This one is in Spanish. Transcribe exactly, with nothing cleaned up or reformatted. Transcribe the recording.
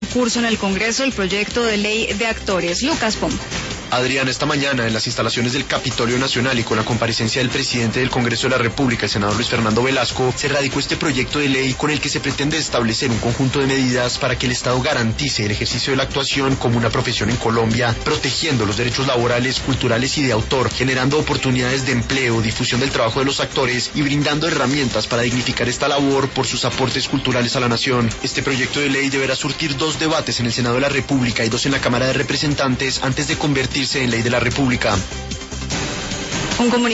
curso en el Congreso el proyecto de ley de actores. Lucas Pombo. Adrián, esta mañana en las instalaciones del Capitolio Nacional y con la comparecencia del presidente del Congreso de la República, el senador Luis Fernando Velasco, se radicó este proyecto de ley con el que se pretende establecer un conjunto de medidas para que el Estado garantice el ejercicio de la actuación como una profesión en Colombia, protegiendo los derechos laborales, culturales y de autor, generando oportunidades de empleo, difusión del trabajo de los actores y brindando herramientas para dignificar esta labor por sus aportes culturales a la nación. Este proyecto de ley deberá surtir dos debates en el Senado de la República y dos en la Cámara de Representantes antes de convertirse en ley de la República. Un